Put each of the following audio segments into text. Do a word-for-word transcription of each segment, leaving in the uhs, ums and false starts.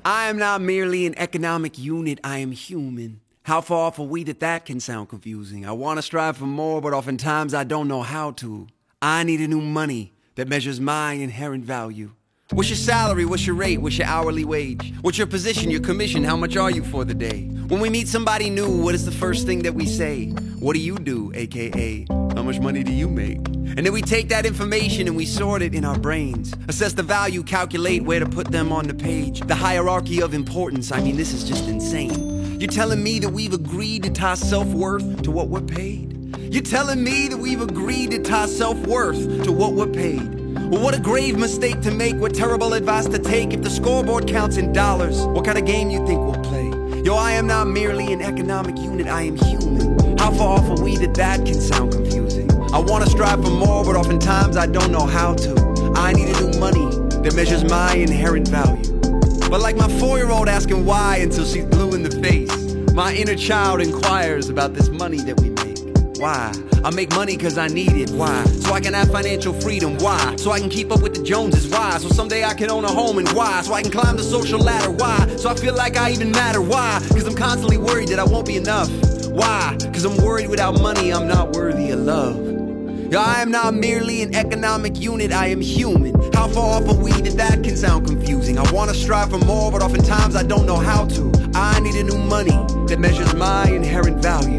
I am not merely an economic unit, I am human. How far off are we that that can sound confusing? I want to strive for more, but oftentimes I don't know how to. I need a new money that measures my inherent value. What's your salary? What's your rate? What's your hourly wage? What's your position, your commission? How much are you for the day? When we meet somebody new, what is the first thing that we say? What do you do, aka how much money do you make? And then we take that information and we sort it in our brains. Assess the value, calculate where to put them on the page. The hierarchy of importance, I mean, this is just insane. You're telling me that we've agreed to tie self-worth to what we're paid? You're telling me that we've agreed to tie self-worth to what we're paid? Well, what a grave mistake to make, what terrible advice to take. If the scoreboard counts in dollars, what kind of game you think we'll play? Yo, I am not merely an economic unit, I am human. How far off are we that that can sound confusing? I want to strive for more, but oftentimes I don't know how to. I need a new money that measures my inherent value. But like my four-year-old asking why until she's blue in the face, my inner child inquires about this money that we make. Why? I make money cause I need it. Why? So I can have financial freedom. Why? So I can keep up with the Joneses. Why? So someday I can own a home. And why? So I can climb the social ladder. Why? So I feel like I even matter. Why? Cause I'm constantly worried that I won't be enough. Why? Cause I'm worried without money I'm not worthy of love. Yo, I am not merely an economic unit, I am human. How far off are we that that can sound confusing? I wanna strive for more, but oftentimes I don't know how to. I need a new money that measures my inherent value.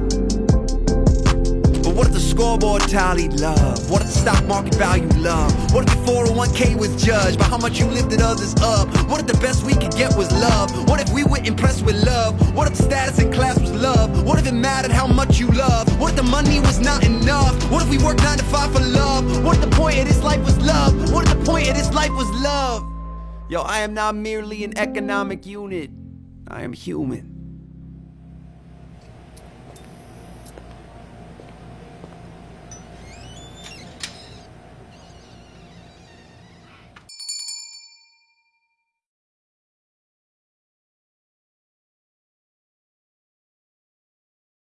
But what if the scoreboard tallied love? What if the stock market value love? What if your four oh one k was judged by how much you lifted others up? What if the best we could get was love? What if we were impressed with love? What if the status in class was love? What if it mattered how much you love? What if the money was not enough? What if we worked nine to five for love? What if the point of this life was love? What if the point of this life was love? Yo, I am not merely an economic unit, I am human.